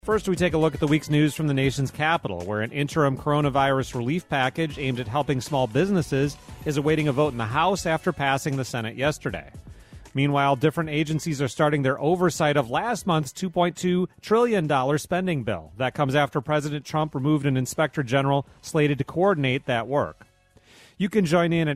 First, we take a look at the week's news from the nation's capital, where an interim coronavirus relief package aimed at helping small businesses is awaiting a vote in the House after passing the Senate yesterday. Meanwhile, different agencies are starting their oversight of last month's $2.2 trillion spending bill. That comes after President Trump removed an inspector general slated to coordinate that work. You can join in at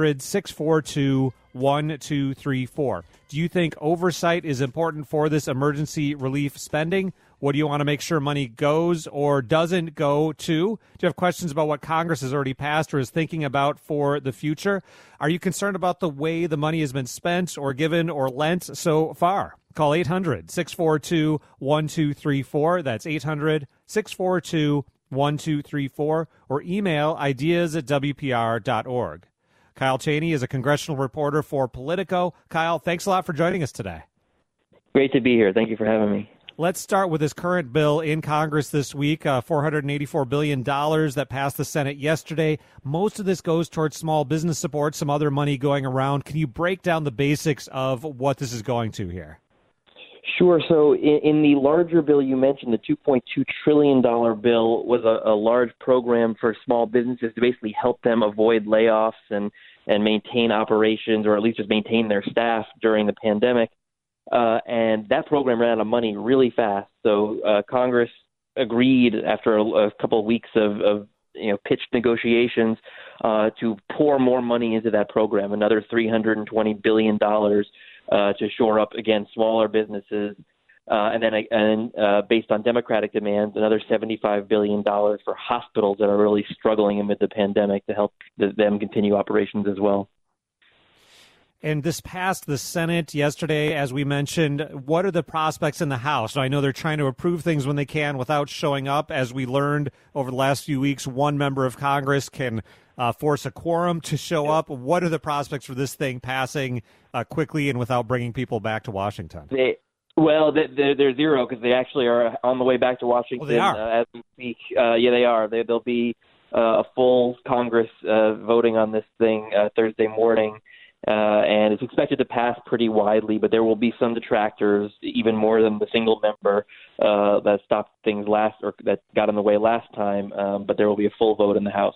800-642-1234. Do you think oversight is important for this emergency relief spending? What do you want to make sure money goes or doesn't go to? Do you have questions about what Congress has already passed or is thinking about for the future? Are you concerned about the way the money has been spent or given or lent so far? Call 800-642-1234. That's 800-642-1234 or email ideas@wpr.org. Kyle Cheney is a congressional reporter for Politico. Kyle, thanks a lot for joining us today. Great to be here. Thank you for having me. Let's start with this current bill in Congress this week, $484 billion that passed the Senate yesterday. Most of this goes towards small business support, some other money going around. Can you break down the basics of what this is going to here? Sure. So in the larger bill you mentioned, the $2.2 trillion bill was a large program for small businesses to basically help them avoid layoffs and maintain operations, or at least just maintain their staff during the pandemic. And that program ran out of money really fast. So Congress agreed after a couple of weeks of pitched negotiations to pour more money into that program, another $320 billion to shore up, again, smaller businesses. And then based on Democratic demands, another $75 billion for hospitals that are really struggling amid the pandemic to help them continue operations as well. And this passed the Senate yesterday, as we mentioned. What are the prospects in the House? Now, I know they're trying to approve things when they can without showing up. As we learned over the last few weeks, one member of Congress can force a quorum to show up. What are the prospects for this thing passing quickly and without bringing people back to Washington? They're zero, because they actually are on the way back to Washington. Oh, they are? As we speak. Yeah, they are. There'll be a full Congress voting on this thing Thursday morning. And it's expected to pass pretty widely, but there will be some detractors, even more than the single member that stopped things that got in the way last time. But there will be a full vote in the House.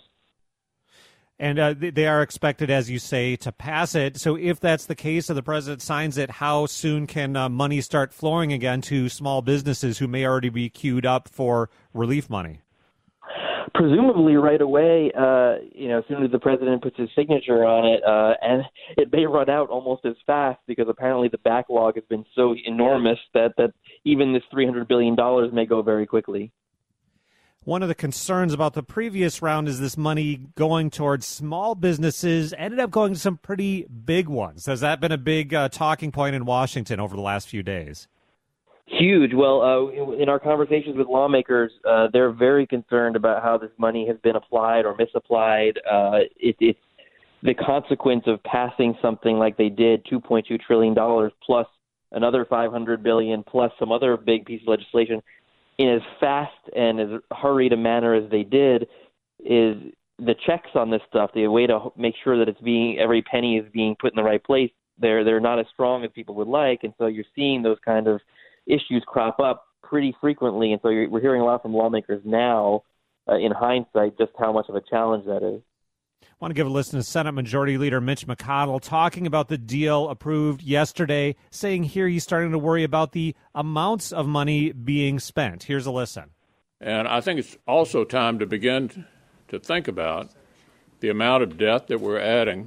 And they are expected, as you say, to pass it. So if that's the case and the president signs it, how soon can money start flowing again to small businesses who may already be queued up for relief money? Presumably right away, as soon as the president puts his signature on it, and it may run out almost as fast, because apparently the backlog has been so enormous that even this $300 billion may go very quickly. One of the concerns about the previous round is this money going towards small businesses ended up going to some pretty big ones. Has that been a big talking point in Washington over the last few days? Huge. Well, in our conversations with lawmakers, they're very concerned about how this money has been applied or misapplied. It's the consequence of passing something like they did, $2.2 trillion plus another $500 billion plus some other big piece of legislation in as fast and as hurried a manner as they did. Is the checks on this stuff, the way to make sure that every penny is being put in the right place, they're not as strong as people would like, and so you're seeing those kind of issues crop up pretty frequently, and so we're hearing a lot from lawmakers now, in hindsight, just how much of a challenge that is. I want to give a listen to Senate Majority Leader Mitch McConnell talking about the deal approved yesterday, saying here he's starting to worry about the amounts of money being spent. Here's a listen. And I think it's also time to begin to think about the amount of debt that we're adding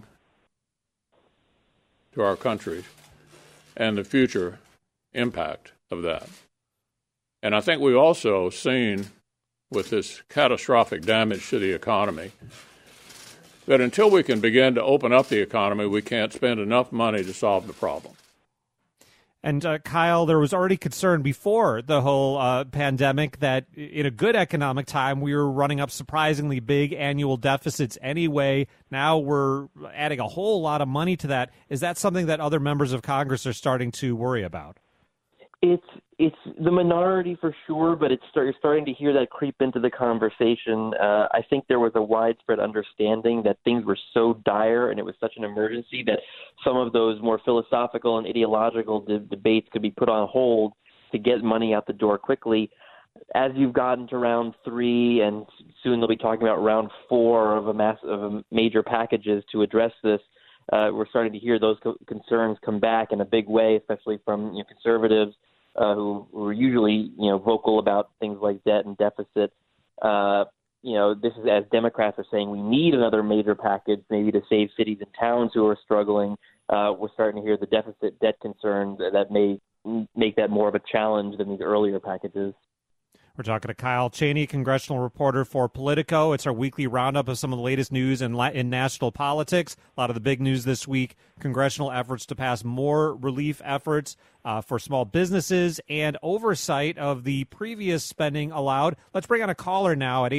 to our country and the future impact of that. And I think we've also seen with this catastrophic damage to the economy that until we can begin to open up the economy, we can't spend enough money to solve the problem. And Kyle, there was already concern before the whole pandemic that in a good economic time, we were running up surprisingly big annual deficits anyway. Now we're adding a whole lot of money to that. Is that something that other members of Congress are starting to worry about? It's the minority for sure, but you're starting to hear that creep into the conversation. I think there was a widespread understanding that things were so dire and it was such an emergency that some of those more philosophical and ideological debates could be put on hold to get money out the door quickly. as you've gotten to round 3, and soon they'll be talking about round 4 of a major packages to address this, we're starting to hear those concerns come back in a big way, especially from conservatives who are usually vocal about things like debt and deficit. This is as Democrats are saying we need another major package, maybe to save cities and towns who are struggling. We're starting to hear the deficit debt concerns that may make that more of a challenge than these earlier packages. We're talking to Kyle Cheney, congressional reporter for Politico. It's our weekly roundup of some of the latest news in national politics. A lot of the big news this week, congressional efforts to pass more relief efforts for small businesses and oversight of the previous spending allowed. Let's bring on a caller now at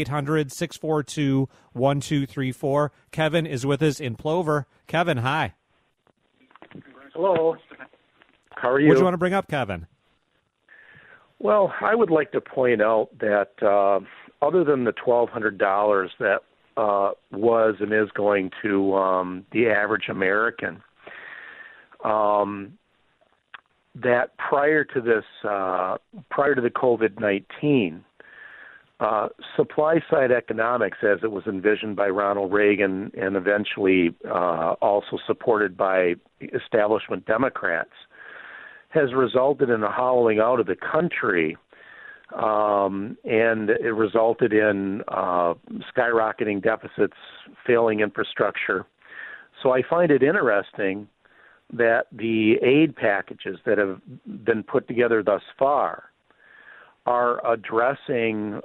800-642-1234. Kevin is with us in Plover. Kevin, hi. Hello. How are you? What do you want to bring up, Kevin? Well, I would like to point out that other than the $1,200 that was and is going to the average American, that prior to the COVID-19, supply-side economics, as it was envisioned by Ronald Reagan and eventually also supported by establishment Democrats, has resulted in a hollowing out of the country, and it resulted in skyrocketing deficits, failing infrastructure. So I find it interesting that the aid packages that have been put together thus far are addressing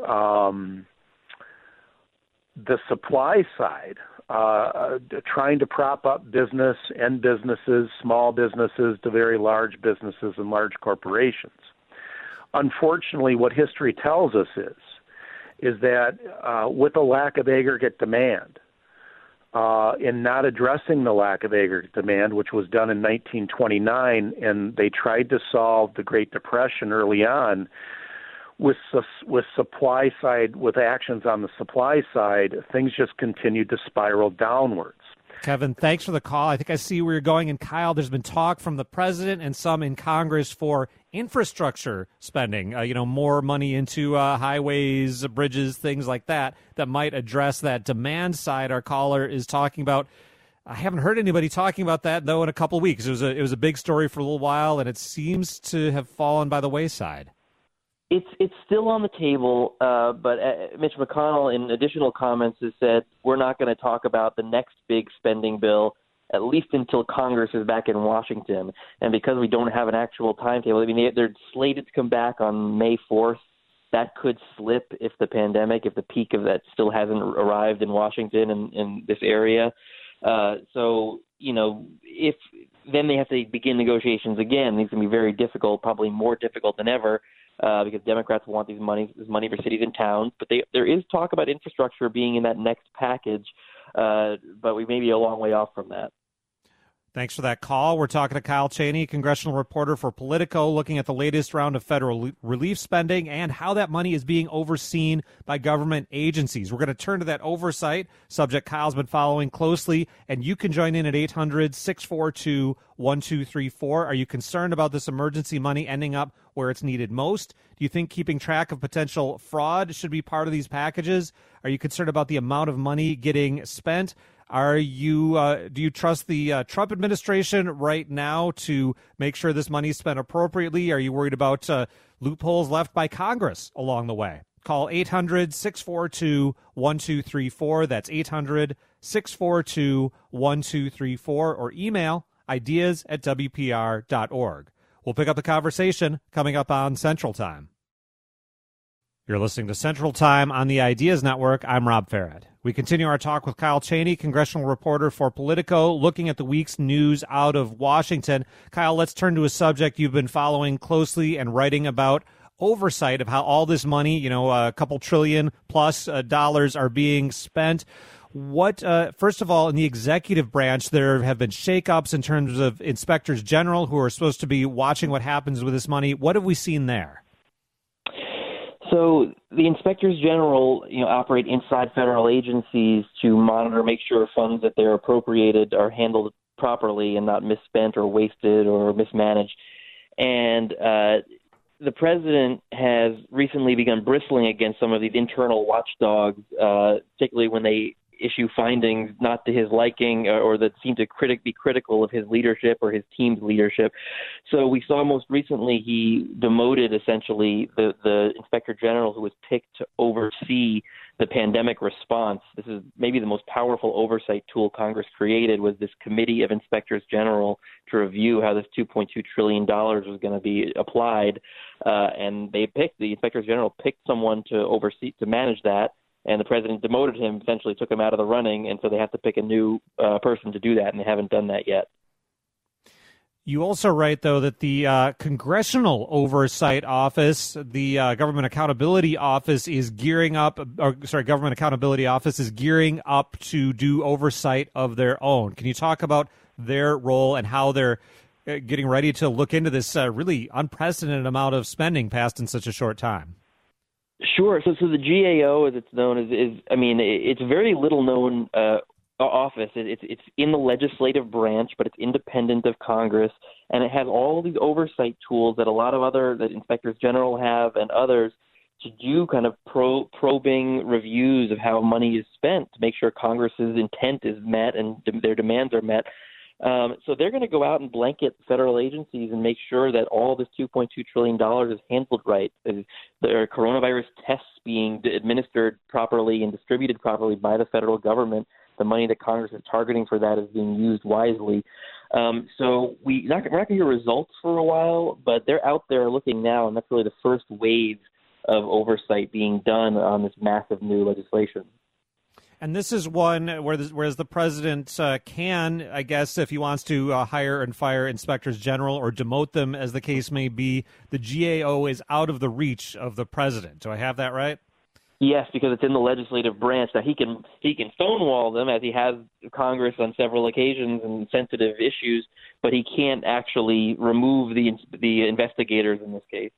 the supply side, trying to prop up businesses, small businesses to very large businesses and large corporations. Unfortunately, what history tells us is that with a lack of aggregate demand, in not addressing the lack of aggregate demand, which was done in 1929, and they tried to solve the Great Depression early on, with supply side, with actions on the supply side, things just continued to spiral downwards. Kevin, thanks for the call. I think I see where you're going. And Kyle, there's been talk from the president and some in Congress for infrastructure spending, more money into highways, bridges, things like that might address that demand side our caller is talking about. I haven't heard anybody talking about that, though, in a couple of weeks. It was a big story for a little while, and it seems to have fallen by the wayside. It's still on the table, but Mitch McConnell, in additional comments, has said we're not going to talk about the next big spending bill, at least until Congress is back in Washington. And because we don't have an actual timetable, they're slated to come back on May 4th. That could slip if the peak of that still hasn't arrived in Washington and in this area. If then they have to begin negotiations again. These can be very difficult, probably more difficult than ever. Because Democrats want this money for cities and towns. But there is talk about infrastructure being in that next package, but we may be a long way off from that. Thanks for that call. We're talking to Kyle Cheney, congressional reporter for Politico, looking at the latest round of federal relief spending and how that money is being overseen by government agencies. We're going to turn to that oversight, subject Kyle's been following closely, and you can join in at 800-642-1234. Are you concerned about this emergency money ending up where it's needed most? Do you think keeping track of potential fraud should be part of these packages? Are you concerned about the amount of money getting spent? Do you trust the Trump administration right now to make sure this money is spent appropriately? Are you worried about loopholes left by Congress along the way? Call 800-642-1234. That's 800-642-1234, or email ideas@wpr.org. We'll pick up the conversation coming up on Central Time. You're listening to Central Time on the Ideas Network. I'm Rob Farrett. We continue our talk with Kyle Cheney, congressional reporter for Politico, looking at the week's news out of Washington. Kyle, let's turn to a subject you've been following closely and writing about: oversight of how all this money, a couple trillion plus dollars are being spent. First of all, in the executive branch, there have been shakeups in terms of inspectors general who are supposed to be watching what happens with this money. What have we seen there? So the inspectors general, operate inside federal agencies to monitor, make sure funds that they're appropriated are handled properly and not misspent or wasted or mismanaged. And the president has recently begun bristling against some of these internal watchdogs, particularly when they issue findings not to his liking or that seem to be critical of his leadership or his team's leadership. So we saw most recently he demoted essentially the inspector general who was picked to oversee the pandemic response. This is maybe the most powerful oversight tool Congress created, was this committee of inspectors general to review how this $2.2 trillion was going to be applied. And the inspectors general picked someone to manage that. And the president demoted him, essentially took him out of the running, and so they have to pick a new person to do that, and they haven't done that yet. You also write, though, that the Congressional Oversight Office, the Government Accountability Office is gearing up, Government Accountability Office is gearing up to do oversight of their own. Can you talk about their role and how they're getting ready to look into this really unprecedented amount of spending passed in such a short time? Sure. So the GAO, as it's known, it's a very little known office. It's in the legislative branch, but it's independent of Congress, and it has all these oversight tools that a lot of that inspectors general have and others to do kind of probing reviews of how money is spent to make sure Congress's intent is met and their demands are met. So they're going to go out and blanket federal agencies and make sure that all this $2.2 trillion is handled right. There are coronavirus tests being administered properly and distributed properly by the federal government. The money that Congress is targeting for that is being used wisely. So we're not going to hear results for a while, but they're out there looking now, and that's really the first wave of oversight being done on this massive new legislation. And this is one whereas the president can, I guess, if he wants to hire and fire inspectors general or demote them, as the case may be, the GAO is out of the reach of the president. Do I have that right? Yes, because it's in the legislative branch. Now he can stonewall them, as he has Congress on several occasions in sensitive issues, but he can't actually remove the investigators in this case.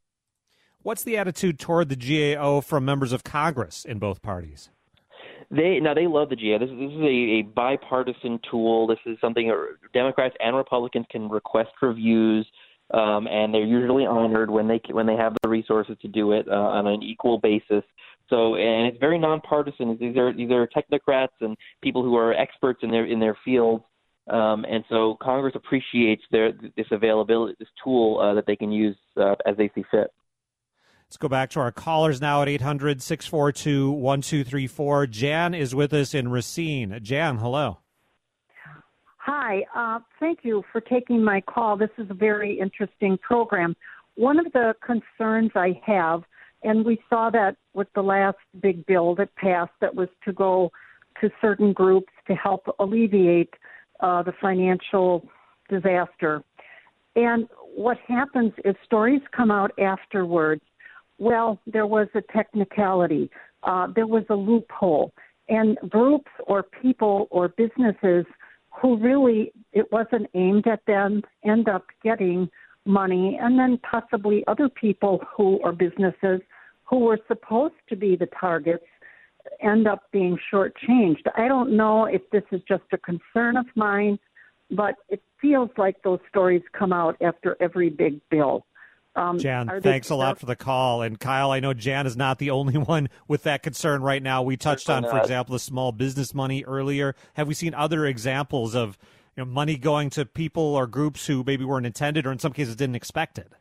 What's the attitude toward the GAO from members of Congress in both parties? They love the GAO. This is a bipartisan tool. This is something Democrats and Republicans can request reviews, and they're usually honored when they have the resources to do it on an equal basis. So, and it's very nonpartisan. These are technocrats and people who are experts in their fields, and so Congress appreciates this availability, this tool that they can use as they see fit. Let's go back to our callers now at 800-642-1234. Jan is with us in Racine. Jan, hello. Hi. Thank you for taking my call. This is a very interesting program. One of the concerns I have, and we saw that with the last big bill that passed, that was to go to certain groups to help alleviate the financial disaster. And what happens is stories come out afterwards. Well, there was a technicality. There was a loophole. And groups or people or businesses who really, it wasn't aimed at them, end up getting money, and then possibly other people who or businesses who were supposed to be the targets end up being shortchanged. I don't know if this is just a concern of mine, but it feels like those stories come out after every big bill. Jan, thanks a lot for the call. And Kyle, I know Jan is not the only one with that concern right now. We touched on, for example, the small business money earlier. Have we seen other examples of money going to people or groups who maybe weren't intended or in some cases didn't expect it?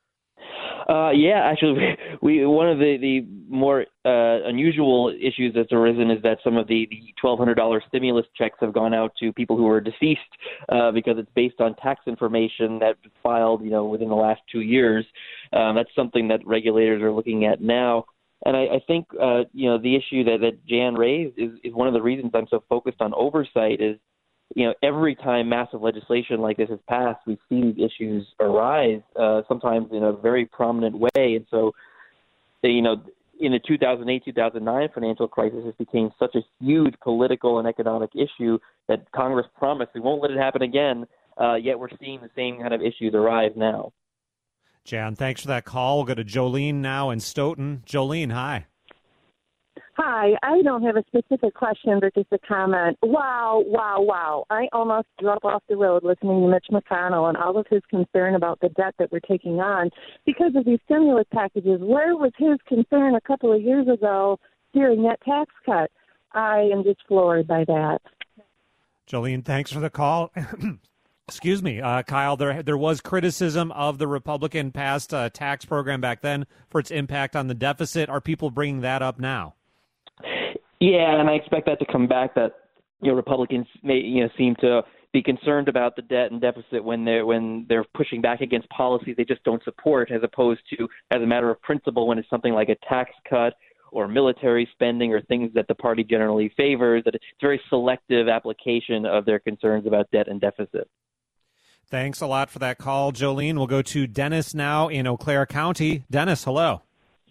Yeah, actually, one of the more unusual issues that's arisen is that some of the $1,200 stimulus checks have gone out to people who are deceased because it's based on tax information that was filed, within the last 2 years. That's something that regulators are looking at now. And I think, the issue that Jan raised is one of the reasons I'm so focused on oversight is, every time massive legislation like this is passed, we see these issues arise, sometimes in a very prominent way. And so, in the 2008-2009 financial crisis, it became such a huge political and economic issue that Congress promised we won't let it happen again, yet we're seeing the same kind of issues arise now. Jan, thanks for that call. We'll go to Jolene now in Stoughton. Jolene, hi. Hi, I don't have a specific question, but just a comment. Wow, wow, wow. I almost drove off the road listening to Mitch McConnell and all of his concern about the debt that we're taking on because of these stimulus packages. Where was his concern a couple of years ago during that tax cut? I am just floored by that. Jolene, thanks for the call. Excuse me, Kyle, there was criticism of the Republican passed tax program back then for its impact on the deficit. Are people bringing that up now? Yeah, and I expect that to come back. That Republicans may seem to be concerned about the debt and deficit when they're pushing back against policies they just don't support, as opposed to as a matter of principle when it's something like a tax cut or military spending or things that the party generally favors. That it's a very selective application of their concerns about debt and deficit. Thanks a lot for that call, Jolene. We'll go to Dennis now in Eau Claire County. Dennis, hello.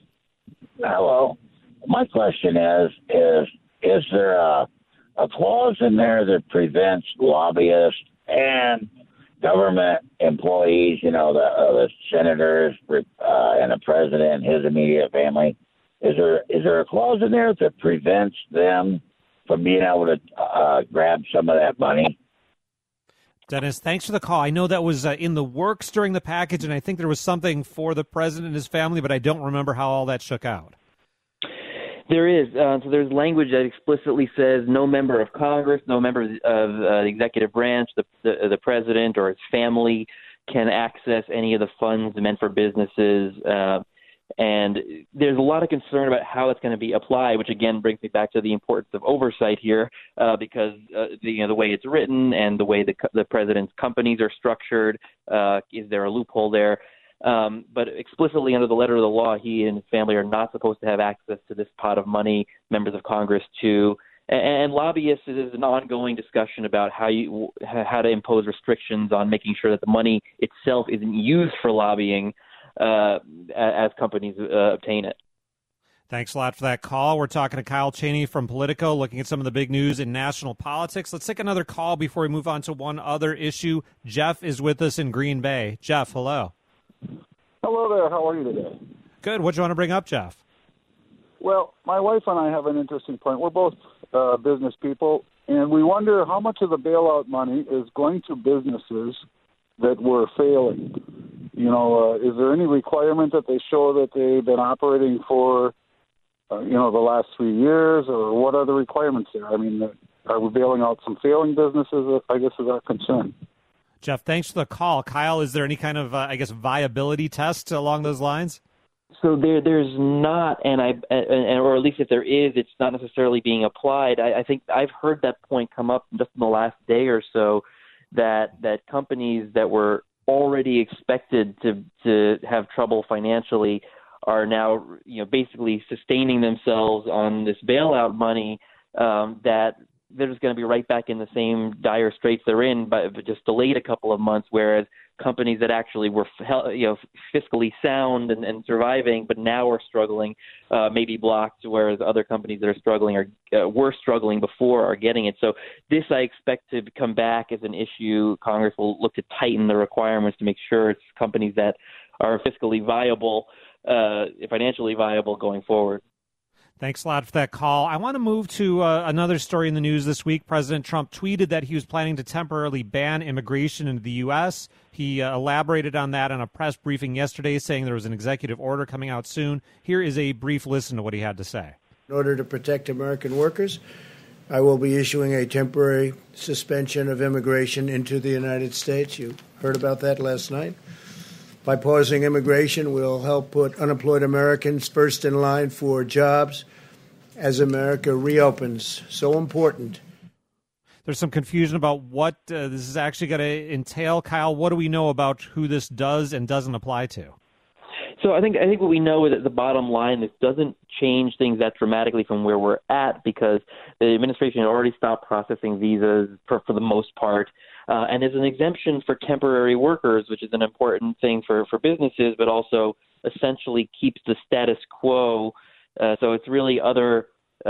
Hello. My question is there a clause in there that prevents lobbyists and government employees, the senators and the president and his immediate family? Is there a clause in there that prevents them from being able to grab some of that money? Dennis, thanks for the call. I know that was in the works during the package, and I think there was something for the president and his family, but I don't remember how all that shook out. There is. So there's language that explicitly says no member of Congress, no member of the executive branch, the president or his family can access any of the funds meant for businesses. And there's a lot of concern about how it's going to be applied, which again brings me back to the importance of oversight here, because the way it's written and the way the president's companies are structured, is there a loophole there? But explicitly under the letter of the law, he and his family are not supposed to have access to this pot of money, members of Congress too. And lobbyists is an ongoing discussion about how to impose restrictions on making sure that the money itself isn't used for lobbying as companies obtain it. Thanks a lot for that call. We're talking to Kyle Cheney from Politico, looking at some of the big news in national politics. Let's take another call before we move on to one other issue. Jeff is with us in Green Bay. Jeff, hello. Hello there. How are you today? Good. What do you want to bring up, Jeff? Well, my wife and I have an interesting point. We're both business people, and we wonder how much of the bailout money is going to businesses that were failing. Is there any requirement that they show that they've been operating for, the last 3 years, or what are the requirements there? I mean, are we bailing out some failing businesses? I guess is our concern. Jeff, thanks for the call. Kyle, is there any kind of, viability test along those lines? So there's not, or at least if there is, it's not necessarily being applied. I think I've heard that point come up just in the last day or so, that companies that were already expected to have trouble financially are now, basically sustaining themselves on this bailout money, that they're just going to be right back in the same dire straits they're in, but just delayed a couple of months, whereas companies that actually were fiscally sound and surviving, but now are struggling, may be blocked, whereas other companies that are struggling were struggling before are getting it. So this I expect to come back as an issue. Congress will look to tighten the requirements to make sure it's companies that are fiscally viable, financially viable going forward. Thanks a lot for that call. I want to move to another story in the news this week. President Trump tweeted that he was planning to temporarily ban immigration into the U.S. He elaborated on that on a press briefing yesterday, saying there was an executive order coming out soon. Here is a brief listen to what he had to say. In order to protect American workers, I will be issuing a temporary suspension of immigration into the United States. You heard about that last night. By pausing immigration, we'll help put unemployed Americans first in line for jobs as America reopens. So important. There's some confusion about what this is actually going to entail. Kyle, what do we know about who this does and doesn't apply to? So I think what we know is that the bottom line, this doesn't change things that dramatically from where we're at, because the administration had already stopped processing visas for the most part. And there's an exemption for temporary workers, which is an important thing for businesses, but also essentially keeps the status quo. So it's really other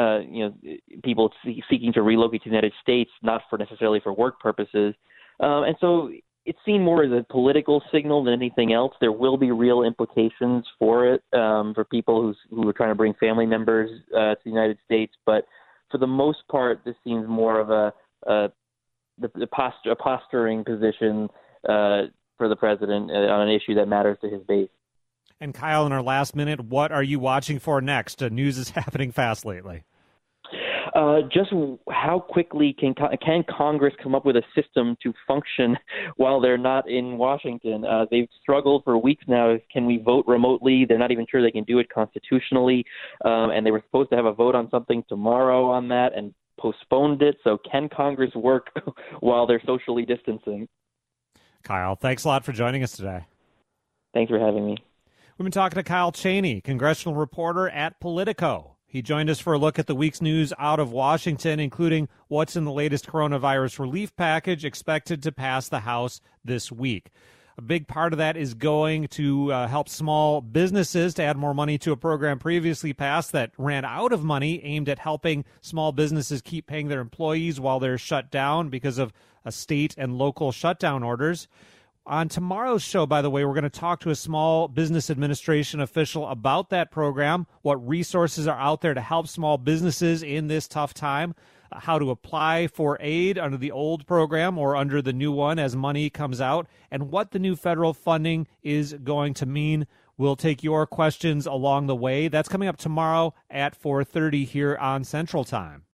people seeking to relocate to the United States, not necessarily for work purposes. And so it's seen more as a political signal than anything else. There will be real implications for it for people who are trying to bring family members to the United States. But for the most part, this seems more of a posturing position for the president on an issue that matters to his base. And Kyle, in our last minute, what are you watching for next? News is happening fast lately. Just how quickly can Congress come up with a system to function while they're not in Washington? They've struggled for weeks now. Can we vote remotely? They're not even sure they can do it constitutionally. And they were supposed to have a vote on something tomorrow on that and postponed it. So can Congress work while they're socially distancing? Kyle, thanks a lot for joining us today. Thanks for having me. We've been talking to Kyle Cheney, congressional reporter at Politico. He joined us for a look at the week's news out of Washington, including what's in the latest coronavirus relief package expected to pass the House this week. A big part of that is going to help small businesses to add more money to a program previously passed that ran out of money aimed at helping small businesses keep paying their employees while they're shut down because of state and local shutdown orders. On tomorrow's show, by the way, we're going to talk to a Small Business Administration official about that program, what resources are out there to help small businesses in this tough time, how to apply for aid under the old program or under the new one as money comes out, and what the new federal funding is going to mean. We'll take your questions along the way. That's coming up tomorrow at 4:30 here on Central Time.